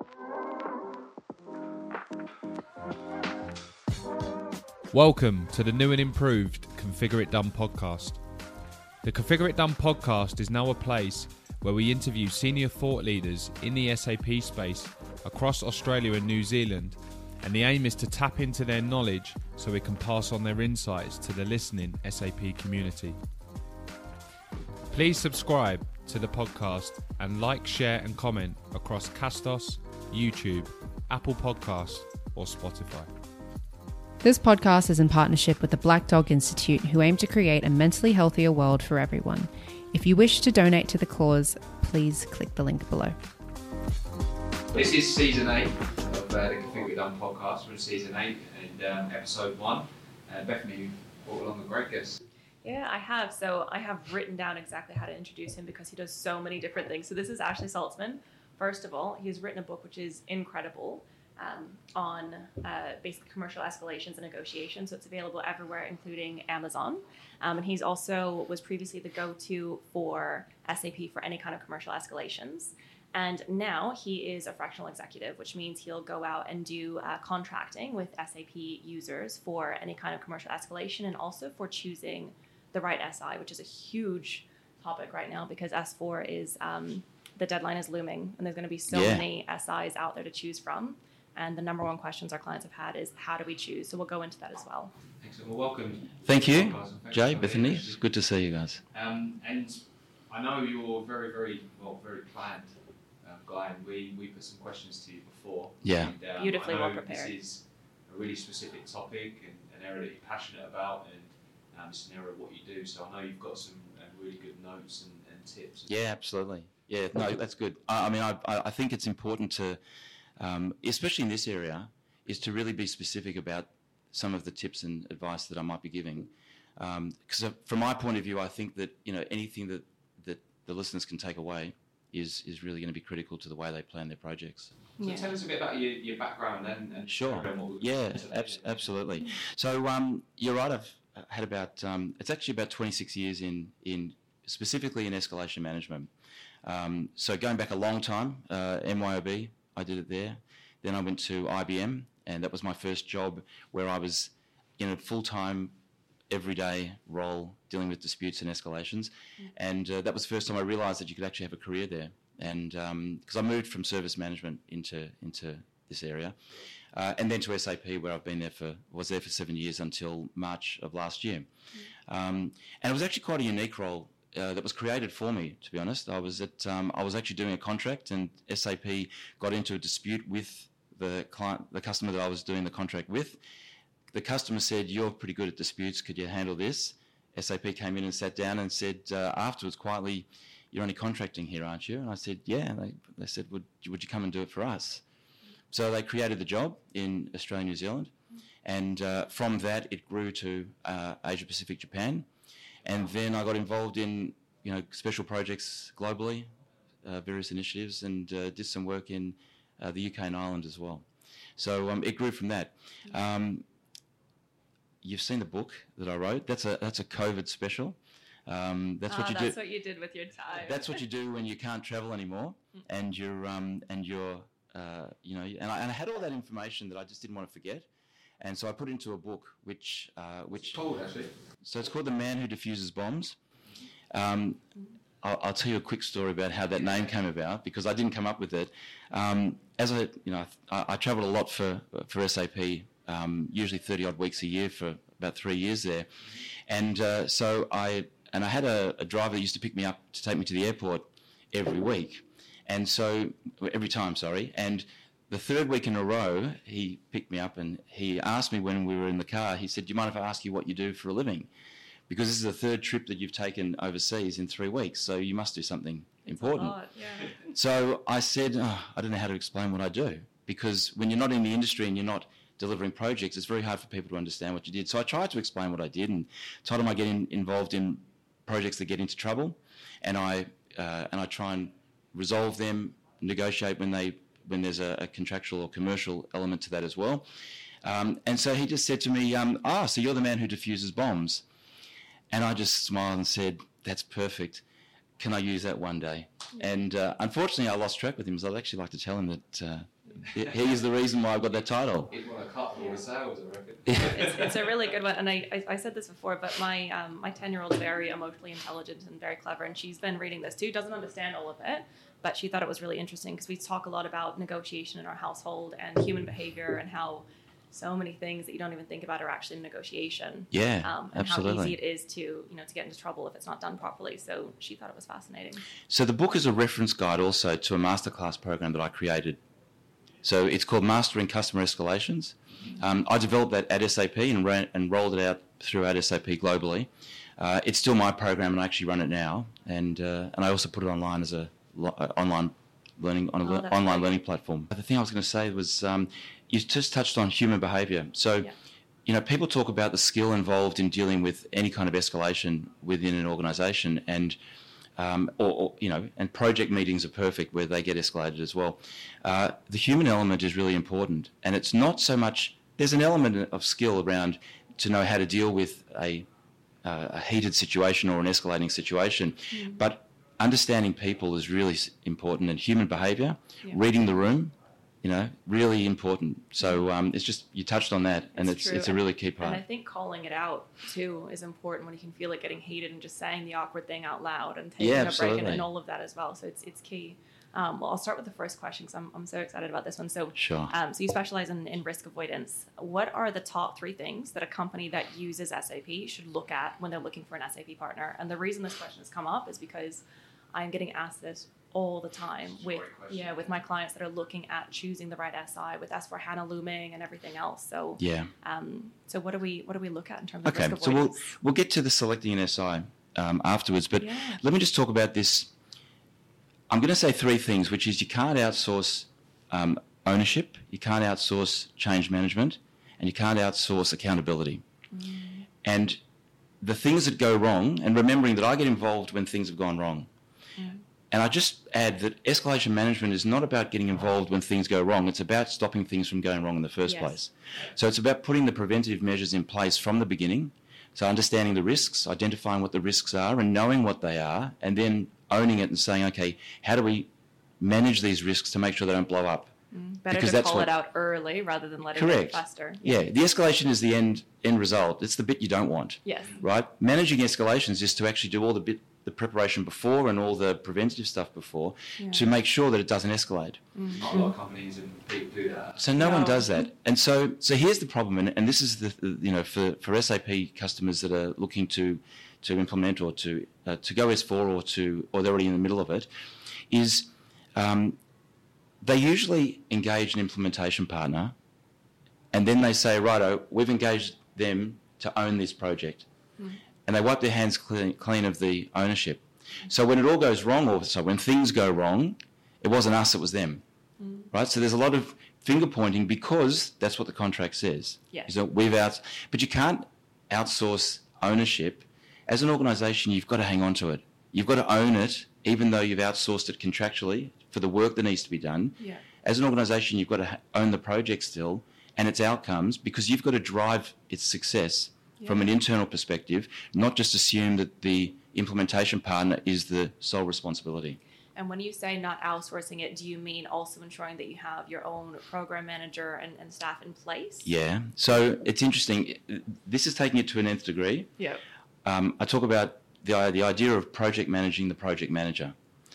Welcome to the new and improved Configure It Done podcast. The Configure It Done podcast is now a place where we interview senior thought leaders in the SAP space across Australia and New Zealand, and the aim is to tap into their knowledge so we can pass on their insights to the listening SAP community. Please subscribe to the podcast and like, share and comment across Castos, YouTube, Apple Podcasts or Spotify. This podcast is in partnership with the Black Dog Institute, who aim to create a mentally healthier world for everyone. If you wish to donate to the cause, please click the link below. This is season 8 of the Configure It Done podcast. We're in season 8 and episode 1. Bethany, you brought along a great guest. Yeah, I have. So I have written down exactly how to introduce him because he does so many different things. So this is Ashley Saltzman. First of all, he's written a book which is incredible on basically commercial escalations and negotiations. So it's available everywhere, including Amazon. And he's also was previously the go-to for SAP for any kind of commercial escalations. And now he is a fractional executive, which means he'll go out and do contracting with SAP users for any kind of commercial escalation and also for choosing the right SI, which is a huge topic right now because S4 is, the deadline is looming and there's going to be so many SIs out there to choose from. And the number one questions our clients have had is, how do we choose? So we'll go into that as well. Excellent. Well, welcome. Thank you, Jay, Bethany. It's good to see you guys. And I know you're very planned guy, and we put some questions to you before. Yeah. And, beautifully well prepared. This is a really specific topic and an area that you're passionate about, and it's an area of what you do. So I know you've got some really good notes and tips. Yeah, absolutely. Yeah, no, that's good. I think it's important to, especially in this area, is to really be specific about some of the tips and advice that I might be giving. Because from my point of view, I think that anything that the listeners can take away is really going to be critical to the way they plan their projects. So tell us a bit about your background and sure. Yeah, absolutely. So you're right. I've had about it's actually about 26 years in specifically in escalation management. So going back a long time, MYOB, I did it there. Then I went to IBM, and that was my first job where I was in a full-time, everyday role dealing with disputes and escalations. And that was the first time I realised that you could actually have a career there. And because I moved from service management into this area, and then to SAP, where I've been was there for 7 years until March of last year. And it was actually quite a unique role. That was created for me, to be honest. I was actually doing a contract, and SAP got into a dispute with the customer that I was doing the contract with. The customer said, "You're pretty good at disputes. Could you handle this?" SAP came in and sat down and said afterwards quietly, "You're only contracting here, aren't you?" And I said, "Yeah." And they said, "Would you come and do it for us?" So they created the job in Australia, New Zealand, and from that it grew to Asia Pacific, Japan. And then I got involved in, special projects globally, various initiatives, and did some work in the UK and Ireland as well. So it grew from that. You've seen the book that I wrote. That's a COVID special. That's what you do. That's what you did with your time. That's what you do when you can't travel anymore, and I had all that information that I just didn't want to forget. And so I put it into a book, which it's called, actually. So it's called The Man Who Diffuses Bombs. I'll tell you a quick story about how that name came about, because I didn't come up with it. As I travelled a lot for SAP, usually 30 odd weeks a year for about 3 years there, and so I had a driver that used to pick me up to take me to the airport every time, and the third week in a row, he picked me up and he asked me when we were in the car, he said, "Do you mind if I ask you what you do for a living? Because this is the third trip that you've taken overseas in 3 weeks, so you must do something important." So I said, I don't know how to explain what I do, because when you're not in the industry and you're not delivering projects, it's very hard for people to understand what you did. So I tried to explain what I did and told them I get involved in projects that get into trouble, and I try and resolve them, negotiate when there's a contractual or commercial element to that as well. And so he just said to me, so you're the man who diffuses bombs. And I just smiled and said, "That's perfect. Can I use that one day?" And unfortunately, I lost track with him, so I'd actually like to tell him He's the reason why I've got that title. It won a couple of sales, I reckon. It's a really good one, and I said this before, but my 10-year-old is very emotionally intelligent and very clever, and she's been reading this too. Doesn't understand all of it, but she thought it was really interesting because we talk a lot about negotiation in our household and human behavior and how so many things that you don't even think about are actually in negotiation. Yeah, and absolutely. how easy it is to get into trouble if it's not done properly. So she thought it was fascinating. So the book is a reference guide also to a masterclass program that I created. So it's called Mastering Customer Escalations. I developed that at SAP and rolled it out throughout SAP globally. It's still my program, and I actually run it now. And I also put it online as a online learning online learning platform. The thing I was going to say was you just touched on human behaviour. So, people talk about the skill involved in dealing with any kind of escalation within an organisation, and and project meetings are perfect where they get escalated as well. The human element is really important, and it's not so much. There's an element of skill around to know how to deal with a heated situation or an escalating situation, but understanding people is really important, and human behaviour, reading the room, really important. So it's just, you touched on that, and it's a really key part. And I think calling it out too is important when you can feel it getting heated, and just saying the awkward thing out loud and taking a break and all of that as well. So it's key. Well, I'll start with the first question because I'm so excited about this one. So, sure. So you specialize in risk avoidance. What are the top 3 things that a company that uses SAP should look at when they're looking for an SAP partner? And the reason this question has come up is because I'm getting asked this all the time with my clients that are looking at choosing the right SI with S/4HANA looming and everything else. So so what do we look at in terms of risk avoidance? So we'll get to the selecting an SI afterwards, but let me just talk about this. I'm going to say 3 things, which is you can't outsource ownership, you can't outsource change management, and you can't outsource accountability. And the things that go wrong, and remembering that I get involved when things have gone wrong. And I just add that escalation management is not about getting involved when things go wrong. It's about stopping things from going wrong in the first place. So it's about putting the preventative measures in place from the beginning. So understanding the risks, identifying what the risks are and knowing what they are, and then owning it and saying, okay, how do we manage these risks to make sure they don't blow up? Better to call it out early rather than letting it fester. Yeah, the escalation is the end result. It's the bit you don't want. Yes. Right? Managing escalations is to actually do all the preparation before and all the preventative stuff before to make sure that it doesn't escalate. Not a lot of companies and people do that. So no one does that. And so here's the problem, and this is for SAP customers that are looking to implement or to go S4 or they're already in the middle of it, is they usually engage an implementation partner, and then they say, righto, we've engaged them to own this project. And they wipe their hands clean of the ownership. So when it all goes wrong, or so when things go wrong, it wasn't us, it was them. Right? So there's a lot of finger pointing because that's what the contract says. Yes. So but you can't outsource ownership. As an organisation, you've got to hang on to it. You've got to own it, even though you've outsourced it contractually for the work that needs to be done. Yeah. As an organisation, you've got to own the project still and its outcomes, because you've got to drive its success from an internal perspective, not just assume that the implementation partner is the sole responsibility. And when you say not outsourcing it, do you mean also ensuring that you have your own program manager and staff in place? Yeah. So it's interesting. This is taking it to an nth degree. Yeah. I talk about the idea of project managing the project manager.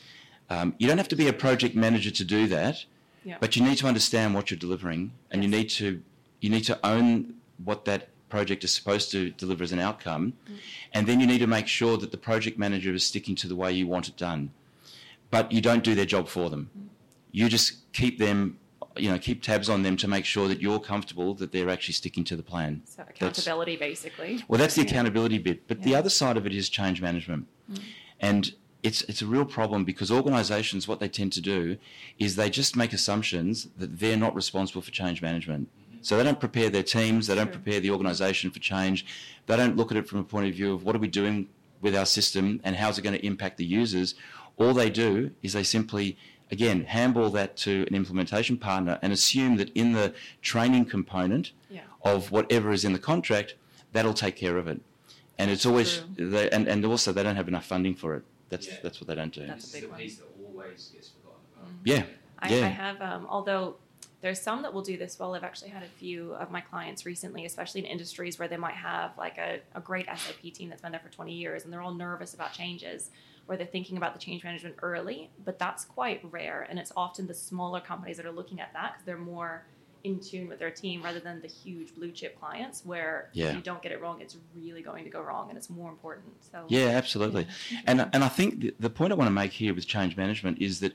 You don't have to be a project manager to do that, but you need to understand what you're delivering, and you need to own what that project is supposed to deliver as an outcome, and then you need to make sure that the project manager is sticking to the way you want it done. But you don't do their job for them. You just keep them, keep tabs on them to make sure that you're comfortable that they're actually sticking to the plan. So accountability, basically. Well, that's the accountability bit. But the other side of it is change management. And it's a real problem, because organisations, what they tend to do is they just make assumptions that they're not responsible for change management. So they don't prepare their teams, they don't prepare the organisation for change, they don't look at it from a point of view of what are we doing with our system and how's it going to impact the users. All they do is they simply, again, handball that to an implementation partner and assume that in the training component of whatever is in the contract, that'll take care of it. And it's always, and also they don't have enough funding for it. That's what they don't do. That's a big one. It's the piece that always gets forgotten about. Yeah. I have, although There's some that will do this well. I've actually had a few of my clients recently, especially in industries where they might have like a great SAP team that's been there for 20 years and they're all nervous about changes, where they're thinking about the change management early, but that's quite rare. And it's often the smaller companies that are looking at that because they're more in tune with their team rather than the huge blue chip clients where if you don't get it wrong, it's really going to go wrong and it's more important. So yeah, absolutely. And I think the point I want to make here with change management is that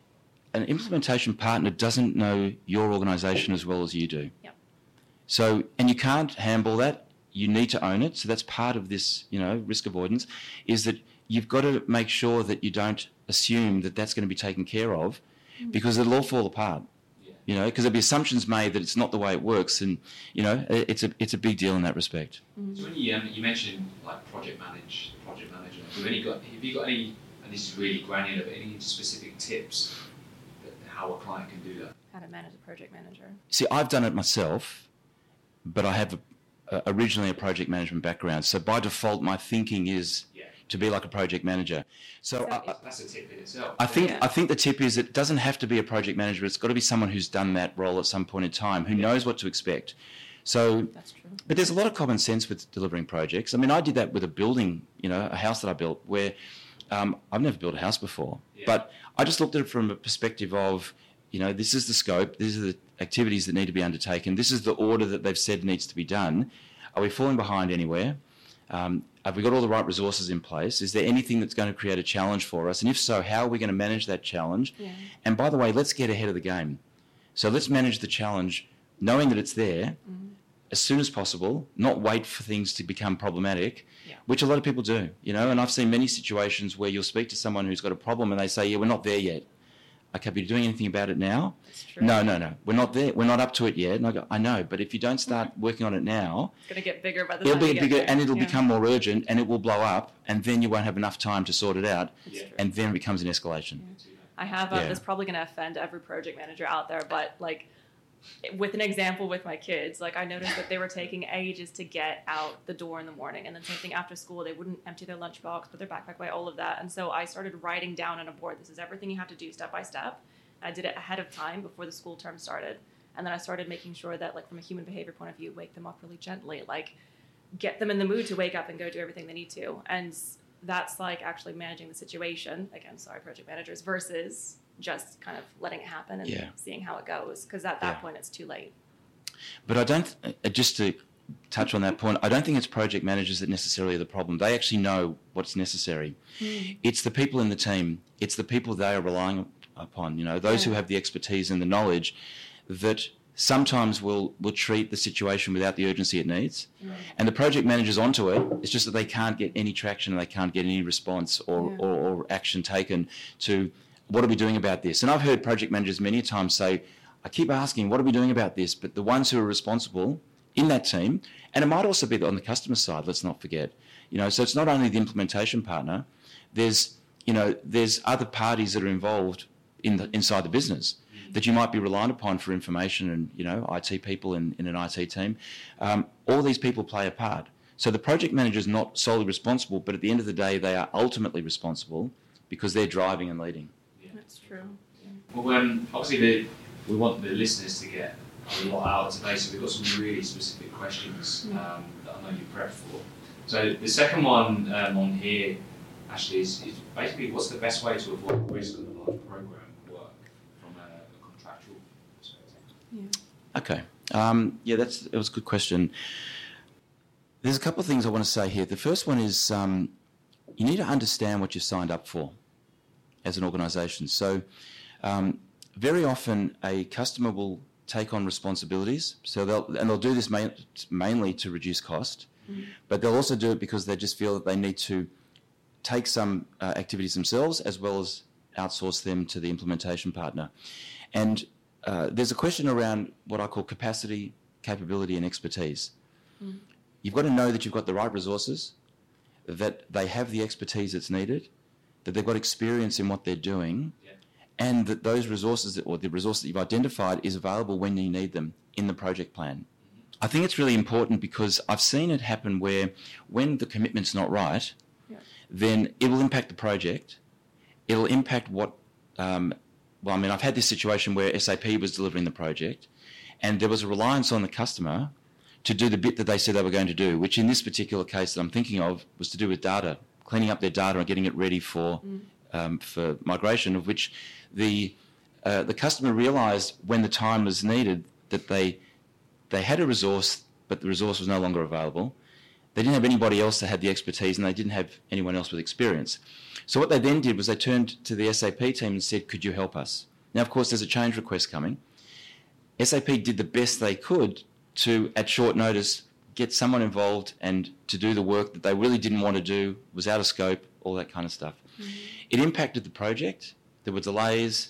an implementation partner doesn't know your organisation as well as you do. Yep. So, and you can't handle that. You need to own it. So that's part of this, risk avoidance, is that you've got to make sure that you don't assume that that's going to be taken care of, because it'll all fall apart. Because there'll be assumptions made that it's not the way it works, and it's a big deal in that respect. So when you mentioned like project manager, have you got any? And this is really granular, but any specific tips that how a client can do that? How to manage a project manager. See, I've done it myself, but I have originally a project management background, so by default my thinking is to be like a project manager. So that's a tip in itself. I think the tip is it doesn't have to be a project manager. It's got to be someone who's done that role at some point in time, who knows what to expect. So, that's true. But there's a lot of common sense with delivering projects. I mean, I did that with a building, a house that I built where I've never built a house before, but I just looked at it from a perspective of, this is the scope, these are the activities that need to be undertaken, this is the order that they've said needs to be done. Are we falling behind anywhere? Have we got all the right resources in place? Is there anything that's going to create a challenge for us? And if so, how are we going to manage that challenge? Yeah. And by the way, let's get ahead of the game. So let's manage the challenge knowing that it's there as soon as possible, not wait for things to become problematic, which a lot of people do, and I've seen many situations where you'll speak to someone who's got a problem and they say, we're not there yet. Okay, but you're doing anything about it now? That's true. No, we're not there. We're not up to it yet. And I go, I know, but if you don't start working on it now, it's going to get bigger by the time it'll be get bigger there. And it'll become more urgent and it will blow up, and then you won't have enough time to sort it out, and then it becomes an escalation. I have this probably going to offend every project manager out there, but like with an example with my kids, like I noticed that they were taking ages to get out the door in the morning, and then same thing after school, they wouldn't empty their lunchbox, put their backpack away, all of that. And so I started writing down on a board, this is everything you have to do step by step. I did it ahead of time before the school term started. And then I started making sure that, like, from a human behavior point of view, wake them up really gently, like get them in the mood to wake up and go do everything they need to. And that's like actually managing the situation. Again, sorry, project managers, versus just kind of letting it happen and seeing how it goes. Because at that point, it's too late. But I don't, just to touch on that point, I don't think it's project managers that necessarily are the problem. They actually know what's necessary. It's the people in the team. It's the people they are relying upon, those who have the expertise and the knowledge that sometimes will treat the situation without the urgency it needs. And the project manager's onto it. It's just that they can't get any traction and they can't get any response or action taken to what are we doing about this. And I've heard project managers many times say, I keep asking, what are we doing about this? But the ones who are responsible in that team, and it might also be on the customer side, let's not forget, so it's not only the implementation partner, there's other parties that are involved inside the business that you might be reliant upon for information, and IT people in an IT team. All these people play a part. So the project manager is not solely responsible, but at the end of the day, they are ultimately responsible because they're driving and leading. Yeah. That's true. Yeah. Well, obviously we want the listeners to get a lot out today, so we've got some really specific questions that I know you prepped for. So the second one on here, Ashley, is basically what's the best way to avoid risk on a large program work from a contractual perspective? Okay. It was a good question. There's a couple of things I want to say here. The first one is you need to understand what you signed up for as an organisation. So very often a customer will take on responsibilities, so they'll do this mainly to reduce cost, but they'll also do it because they just feel that they need to take some activities themselves as well as outsource them to the implementation partner. And there's a question around what I call capacity, capability and expertise. You've got to know that you've got the right resources, that they have the expertise that's needed, that they've got experience in what they're doing, and that those resources, or the resource that you've identified, is available when you need them in the project plan. I think it's really important because I've seen it happen where when the commitment's not right, then it will impact the project. It'll impact what well, I mean, I've had this situation where SAP was delivering the project and there was a reliance on the customer to do the bit that they said they were going to do, which in this particular case that I'm thinking of was to do with data, cleaning up their data and getting it ready for migration, of which the customer realised when the time was needed that they had a resource, but the resource was no longer available. They didn't have anybody else that had the expertise, and they didn't have anyone else with experience. So what they then did was they turned to the SAP team and said, could you help us? Now, of course, there's a change request coming. SAP did the best they could to, at short notice, get someone involved and to do the work that they really didn't want to do, was out of scope, all that kind of stuff. Mm-hmm. It impacted the project. There were delays,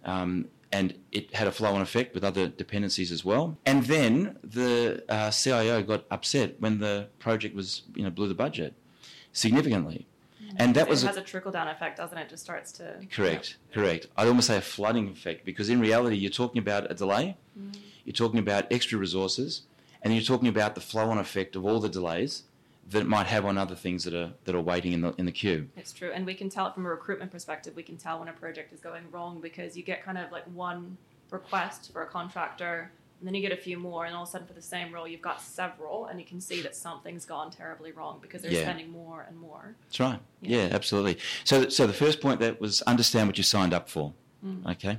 and it had a flow-on effect with other dependencies as well. And then the CIO got upset when the project was, blew the budget significantly. And that was it has a trickle-down effect, doesn't it? It just starts to... Correct. I'd almost say a flooding effect, because in reality you're talking about a delay, you're talking about extra resources, and you're talking about the flow-on effect of all the delays that it might have on other things that are waiting in the queue. It's true, and we can tell it from a recruitment perspective. We can tell when a project is going wrong, because you get kind of like one request for a contractor, and then you get a few more, and all of a sudden for the same role you've got several, and you can see that something's gone terribly wrong because they're spending more and more. That's right. Yeah, absolutely. So the first point that was understand what you signed up for. Okay.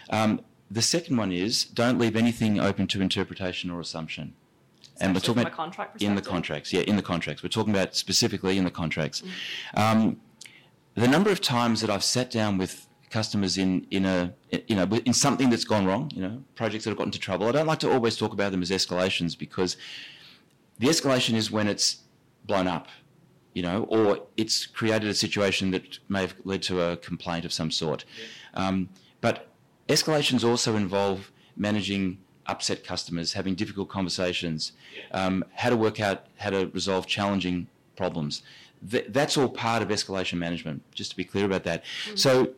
The second one is don't leave anything open to interpretation or assumption. And we're talking about contract perspective? In the contracts, in the contracts. We're talking about specifically in the contracts. The number of times that I've sat down with customers in something that's gone wrong, projects that have got into trouble. I don't like to always talk about them as escalations, because the escalation is when it's blown up, or it's created a situation that may have led to a complaint of some sort. But escalations also involve managing upset customers, having difficult conversations, how to work out how to resolve challenging problems. That's all part of escalation management, just to be clear about that. So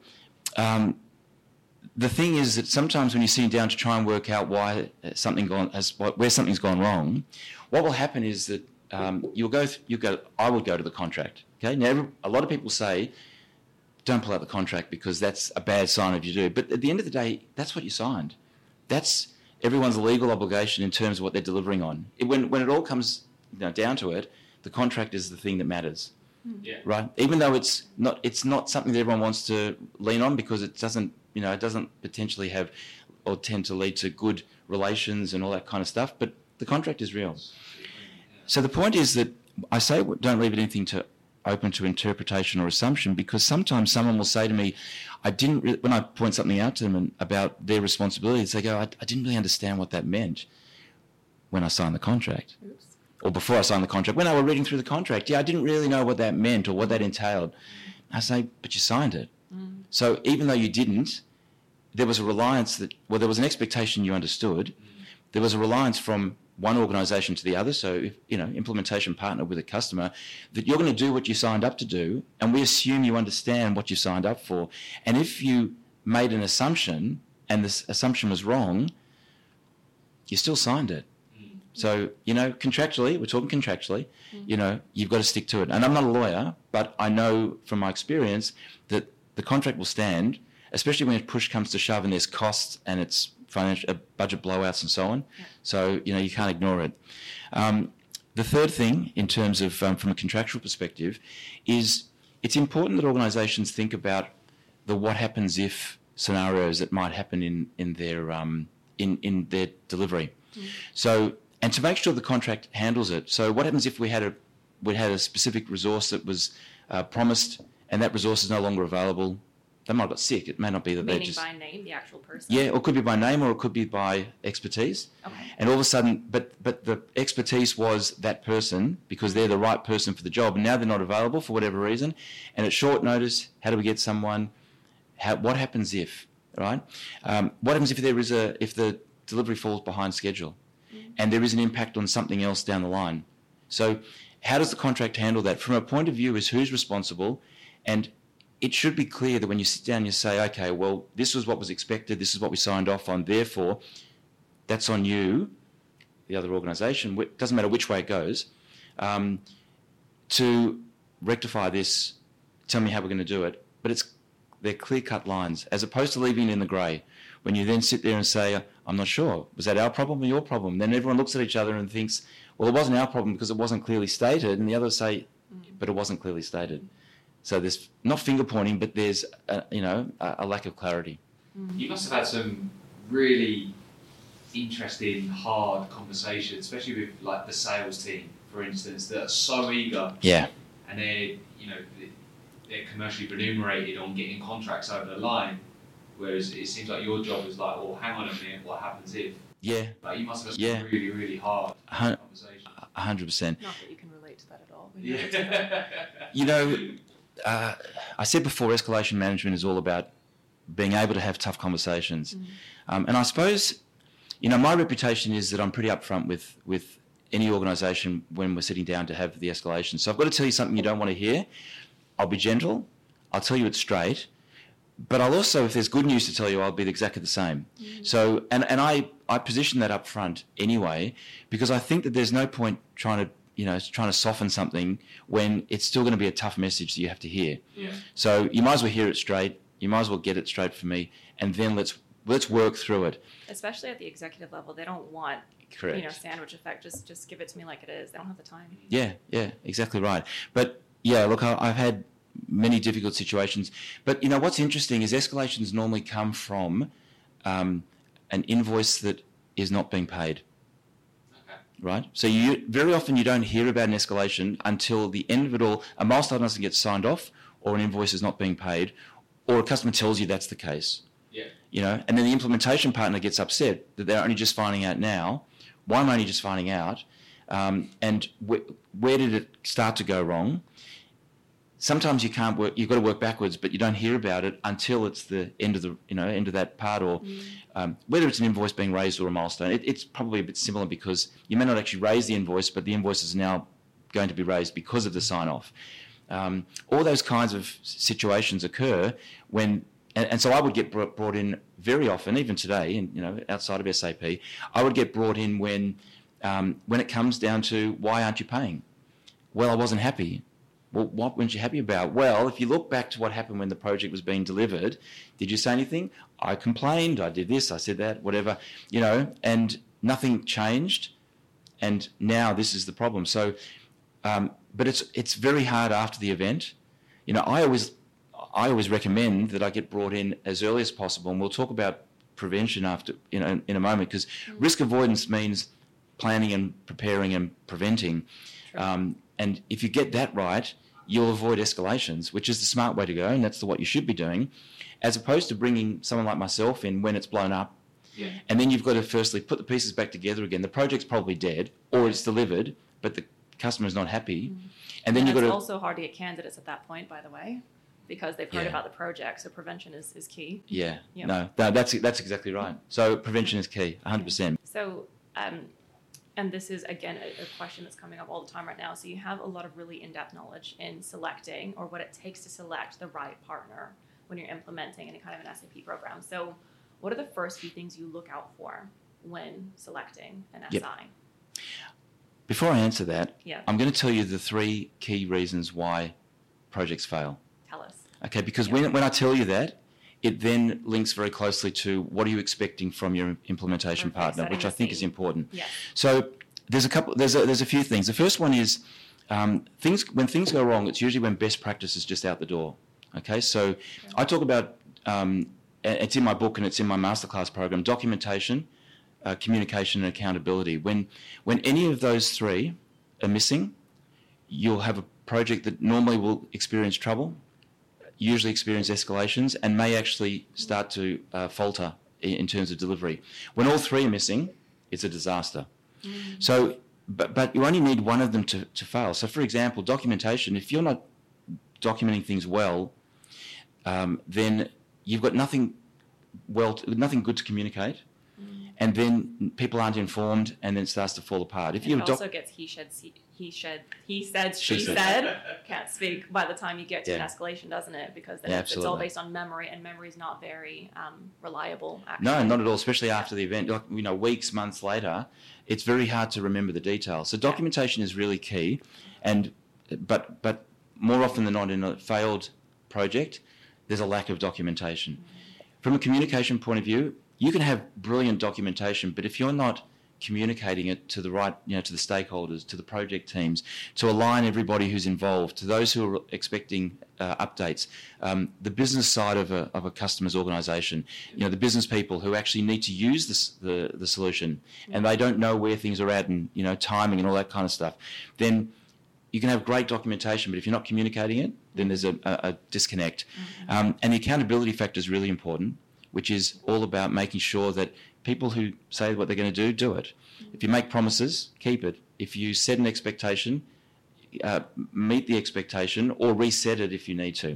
the thing is that sometimes when you're sitting down to try and work out where something's gone wrong, what will happen is that I would go to the contract. Okay, now a lot of people say, don't pull out the contract because that's a bad sign if you do. But at the end of the day, that's what you signed. That's everyone's legal obligation in terms of what they're delivering on. When it all comes down to it, the contract is the thing that matters, right? Even though it's not something that everyone wants to lean on, because it doesn't potentially have or tend to lead to good relations and all that kind of stuff. But the contract is real. So the point is that I say don't leave anything open to interpretation or assumption, because sometimes someone will say to me, when I point something out to them about their responsibilities, they go, I didn't really understand what that meant when I signed the contract. Oops. Or before I signed the contract. When I were reading through the contract, I didn't really know what that meant or what that entailed. I say, but you signed it. So even though you didn't, there was a reliance there was an expectation you understood. There was a reliance from one organisation to the other, so implementation partner with a customer, that you're going to do what you signed up to do, and we assume you understand what you signed up for. And if you made an assumption and this assumption was wrong, you still signed it. So, contractually, we're talking contractually, you've got to stick to it. And I'm not a lawyer, but I know from my experience that the contract will stand, especially when push comes to shove and there's costs and it's financial budget blowouts and so on. Yeah. So, you can't ignore it. The third thing, in terms of from a contractual perspective, is it's important that organisations think about the what happens if scenarios that might happen in their delivery. So, and to make sure the contract handles it. So, what happens if we had a specific resource that was promised, and that resource is no longer available? They might have got sick. It may not be that they just... Meaning by name, the actual person? Yeah, or it could be by name, or it could be by expertise. Okay. And all of a sudden, but the expertise was that person, because they're the right person for the job, and now they're not available for whatever reason. And at short notice, how do we get someone? What happens if, right? What happens if if the delivery falls behind schedule, and there is an impact on something else down the line? So how does the contract handle that? From a point of view is who's responsible, and it should be clear that when you sit down and you say, okay, well, this was what was expected, this is what we signed off on, therefore, that's on you, the other organisation, it doesn't matter which way it goes, to rectify this, tell me how we're going to do it. But it's They're clear-cut lines, as opposed to leaving it in the grey. When you then sit there and say, I'm not sure, was that our problem or your problem? Then everyone looks at each other and thinks, well, it wasn't our problem because it wasn't clearly stated, and the others say, but it wasn't clearly stated. So there's not finger-pointing, but there's, a lack of clarity. You must have had some really interesting, hard conversations, especially with like the sales team, for instance, that are so eager. Yeah. And they're commercially remunerated on getting contracts over the line, whereas it seems like your job is like, well, hang on a minute, what happens if? Yeah. Like you must have had some really, really hard conversations. 100%. Not that you can relate to that at all. Yeah. I said before, escalation management is all about being able to have tough conversations. And I suppose, my reputation is that I'm pretty upfront with any organisation when we're sitting down to have the escalation. So I've got to tell you something you don't want to hear. I'll be gentle. I'll tell you it straight. But I'll also, if there's good news to tell you, I'll be exactly the same. So, and I position that up front anyway, because I think that there's no point trying to soften something when it's still going to be a tough message that you have to hear. Yeah. So you might as well hear it straight. You might as well get it straight from me, and then let's work through it. Especially at the executive level, they don't want sandwich effect. Just give it to me like it is. They don't have the time. Yeah, exactly right. But yeah, look, I've had many difficult situations. But what's interesting is escalations normally come from an invoice that is not being paid. Okay. Right? So very often you don't hear about an escalation until the end of it all. A milestone doesn't get signed off, or an invoice is not being paid, or a customer tells you that's the case. Yeah. And then the implementation partner gets upset that they're only just finding out now. Why am I only just finding out? And where did it start to go wrong? Sometimes you can't work. You've got to work backwards, but you don't hear about it until it's the end of end of that part, or whether it's an invoice being raised or a milestone. It's probably a bit similar because you may not actually raise the invoice, but the invoice is now going to be raised because of the sign-off. All those kinds of situations occur when, and so I would get brought in very often, even today, and outside of SAP, I would get brought in when it comes down to why aren't you paying? Well, I wasn't happy. Well, what weren't you happy about? Well, if you look back to what happened when the project was being delivered, did you say anything? I complained, I did this, I said that, whatever, and nothing changed, and now this is the problem. So, but it's very hard after the event. I always recommend that I get brought in as early as possible, and we'll talk about prevention after in a moment, because risk avoidance means planning and preparing and preventing. And if you get that right, you'll avoid escalations, which is the smart way to go, and that's what you should be doing, as opposed to bringing someone like myself in when it's blown up. Yeah. And then you've got to firstly put the pieces back together again. The project's probably dead, or it's delivered, but the customer's not happy. And then you've got to... It's also hard to get candidates at that point, by the way, because they've heard about the project, so prevention is key. Yeah. No, that's exactly right. So prevention is key, 100%. So, and this is, again, a question that's coming up all the time right now. So you have a lot of really in-depth knowledge in selecting, or what it takes to select the right partner when you're implementing any kind of an SAP program. So what are the first few things you look out for when selecting an SI? Before I answer that, Yeah. I'm going to tell you the 3 key reasons why projects fail. Tell us. Okay, because when I tell you that, it then links very closely to what are you expecting from your implementation partner, which I think is important. Yeah. So there's a few things. The first one is when things go wrong, it's usually when best practice is just out the door. Okay, so I talk about it's in my book and it's in my masterclass program: documentation, communication, and accountability. When any of those 3 are missing, you'll have a project that normally will experience trouble, usually experience escalations, and may actually start to falter in terms of delivery. When all 3 are missing, it's a disaster. So, but you only need one of them to fail. So, for example, documentation, if you're not documenting things well, then you've got nothing good to communicate, and then people aren't informed, and then it starts to fall apart. If it also gets he said, she said, can't speak by the time you get to an escalation, doesn't it? Because then it's all based on memory, and memory is not very reliable, actually. No, not at all, especially after the event. Like, weeks, months later, it's very hard to remember the details. So documentation is really key, but more often than not in a failed project, there's a lack of documentation. From a communication point of view, you can have brilliant documentation, but if you're not communicating it to the right, to the stakeholders, to the project teams, to align everybody who's involved, to those who are expecting updates, the business side of a customer's organisation, the business people who actually need to use the solution, and they don't know where things are at, and timing and all that kind of stuff, then you can have great documentation, but if you're not communicating it, then there's a disconnect. And the accountability factor is really important, which is all about making sure that people who say what they're going to do it. If you make promises, keep it. If you set an expectation, meet the expectation or reset it if you need to.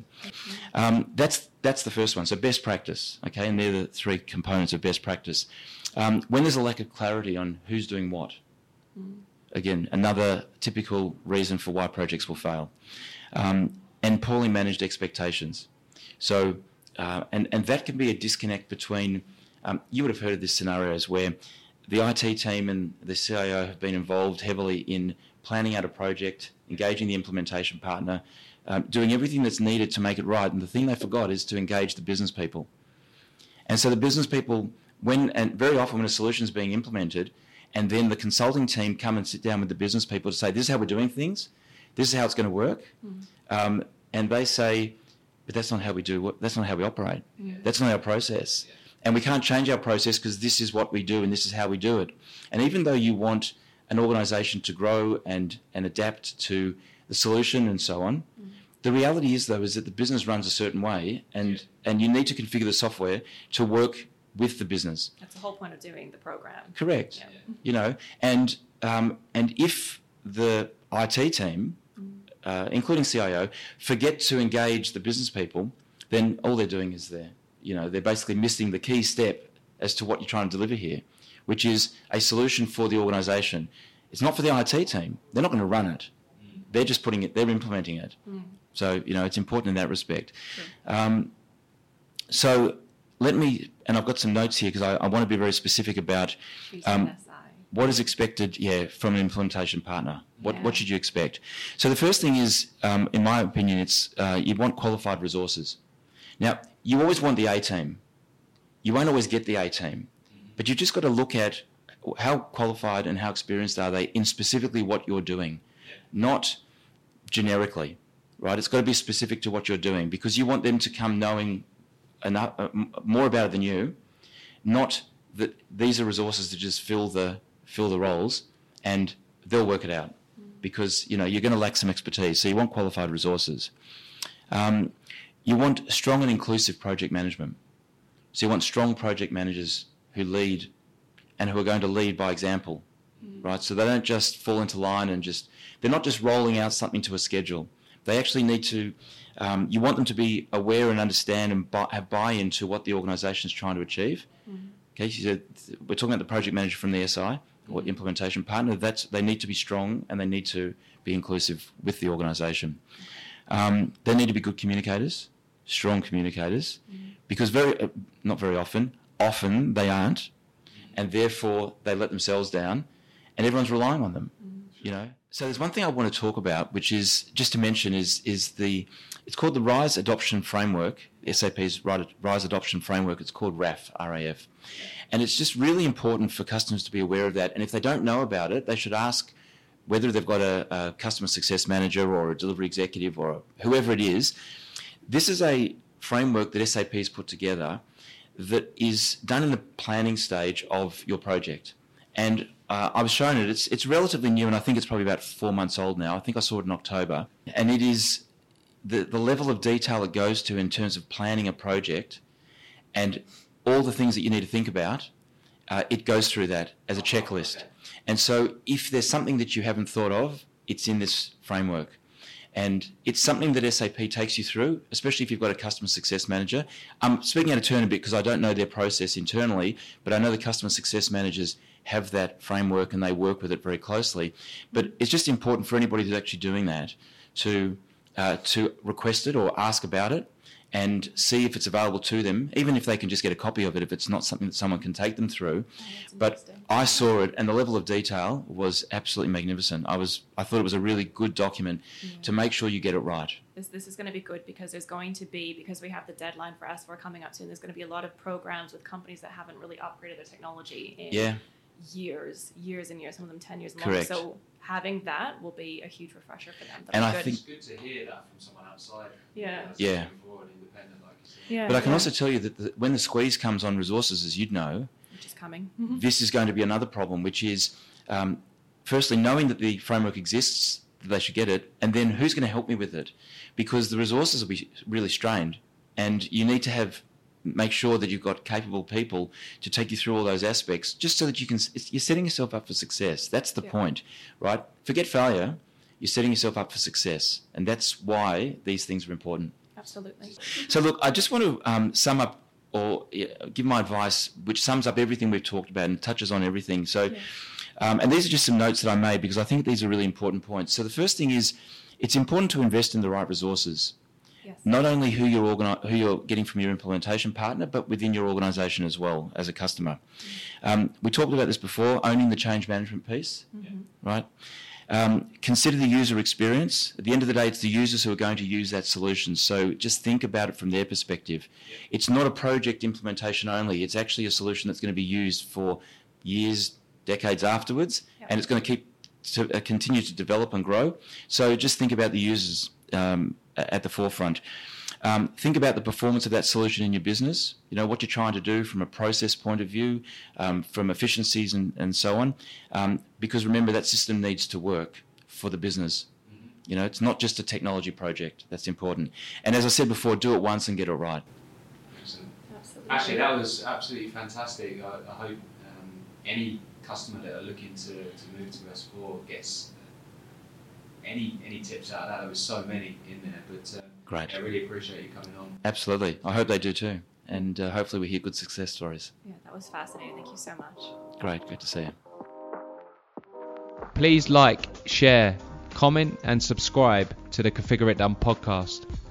That's the first one. So best practice, okay? And they're the three components of best practice. When there's a lack of clarity on who's doing what, again, another typical reason for why projects will fail. And poorly managed expectations. So, and that can be a disconnect between, you would have heard of this scenarios where the IT team and the CIO have been involved heavily in planning out a project, engaging the implementation partner, doing everything that's needed to make it right. And the thing they forgot is to engage the business people. And so the business people, and very often when a solution is being implemented, and then the consulting team come and sit down with the business people to say, this is how we're doing things, this is how it's going to work. And they say, but that's not how we do, that's not how we operate. Yeah. That's not our process. Yeah. And we can't change our process because this is what we do and this is how we do it. And even though you want an organisation to grow and adapt to the solution and so on, the reality is, though, is that the business runs a certain way and you need to configure the software to work with the business. That's the whole point of doing the program. Correct. Yeah. And if the IT team, including CIO, forget to engage the business people, then all they're doing is they're basically missing the key step as to what you're trying to deliver here, which is a solution for the organisation. It's not for the IT team. They're not going to run it. They're just they're implementing it. So, it's important in that respect. Sure. So and I've got some notes here because I want to be very specific about what is expected, from an implementation partner. What should you expect? So the first thing is, in my opinion, it's you want qualified resources. Now, you always want the A team. You won't always get the A team, but you've just got to look at how qualified and how experienced are they in specifically what you're doing, not generically, right? It's got to be specific to what you're doing because you want them to come knowing enough, more about it than you, not that these are resources to just fill the roles and they'll work it out because, you're going to lack some expertise. So you want qualified resources. You want strong and inclusive project management. So you want strong project managers who lead and who are going to lead by example, right? So they don't just fall into line and they're not just rolling out something to a schedule. They actually need to, you want them to be aware and understand and have buy-in to what the organisation is trying to achieve. Okay, so we're talking about the project manager from the SI or implementation partner. They need to be strong and they need to be inclusive with the organisation. They need to be good communicators, strong communicators, because not very often they aren't, and therefore they let themselves down, and everyone's relying on them. So there's one thing I want to talk about, which is just to mention it's called the RISE Adoption Framework, SAP's RISE Adoption Framework. It's called RAF, R-A-F. And it's just really important for customers to be aware of that. And if they don't know about it, they should ask whether they've got a customer success manager or a delivery executive or whoever it is. This is a framework that SAP has put together that is done in the planning stage of your project. And I was shown it. It's relatively new, and I think it's probably about 4 months old now. I think I saw it in October. And it is the level of detail it goes to in terms of planning a project and all the things that you need to think about, it goes through that as a checklist. And so if there's something that you haven't thought of, it's in this framework. And it's something that SAP takes you through, especially if you've got a customer success manager. I'm speaking out of turn a bit because I don't know their process internally, but I know the customer success managers have that framework and they work with it very closely. But it's just important for anybody who's actually doing that to request it or ask about it and see if it's available to them, even if they can just get a copy of it, if it's not something that someone can take them through. But I saw it, and the level of detail was absolutely magnificent. I thought it was a really good document to make sure you get it right. This is going to be good because there's going to be, because we have the deadline for S4 coming up soon, there's going to be a lot of programs with companies that haven't really upgraded their technology in years and years, some of them 10 years long. Correct. So having that will be a huge refresher for them. And I It's think, good to hear that from someone outside. Yeah. Yeah. Moving forward, independent, like you said. Yeah, but I can also tell you that when the squeeze comes on resources, as you'd know, which is coming. this is going to be another problem, which is, firstly, knowing that the framework exists, that they should get it, and then who's going to help me with it? Because the resources will be really strained, and you need to make sure that you've got capable people to take you through all those aspects, just so that you're setting yourself up for success. That's the point, right? Forget failure. You're setting yourself up for success, and that's why these things are important. Absolutely. So look, I just want to sum up or give my advice, which sums up everything we've talked about and touches on everything. So, and these are just some notes that I made because I think these are really important points. So the first thing is, it's important to invest in the right resources. Yes. Not only who you're getting from your implementation partner, but within your organisation as well as a customer. We talked about this before, owning the change management piece, right? Consider the user experience. At the end of the day, it's the users who are going to use that solution. So just think about it from their perspective. It's not a project implementation only. It's actually a solution that's going to be used for years, decades afterwards, and it's going to continue to develop and grow. So just think about the users at the forefront. Think about the performance of that solution in your business, what you're trying to do from a process point of view, from efficiencies and so on. Because remember, that system needs to work for the business. It's not just a technology project. That's important. And as I said before, do it once and get it right. Excellent. Absolutely. Actually, that was absolutely fantastic. I hope any customer that are looking to move to S4 gets any tips out of that. There was so many in there, but Great. I really appreciate you coming on. Absolutely. I hope they do too. And hopefully we hear good success stories. Yeah, that was fascinating. Thank you so much. Great. Good to see you. Please like, share, comment and subscribe to the Configure It Done podcast.